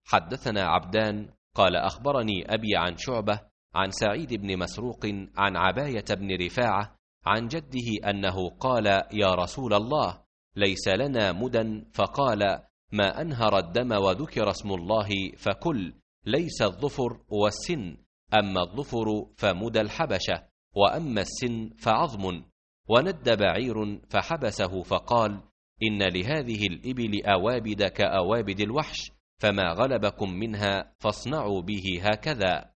حدثنا عبدان قال أخبرني أبي عن شعبة عن سعيد بن مسروق عن عباية بن رفاعة عن جده أنه قال: يا رسول الله، ليس لنا مدى، فقال: ما أنهر الدم وذكر اسم الله فكل، ليس الظفر والسن، أما الظفر فمدى الحبشة، وأما السن فعظم. وند بعير فحبسه فقال: إن لهذه الإبل أوابد كأوابد الوحش، فما غلبكم منها فاصنعوا به هكذا.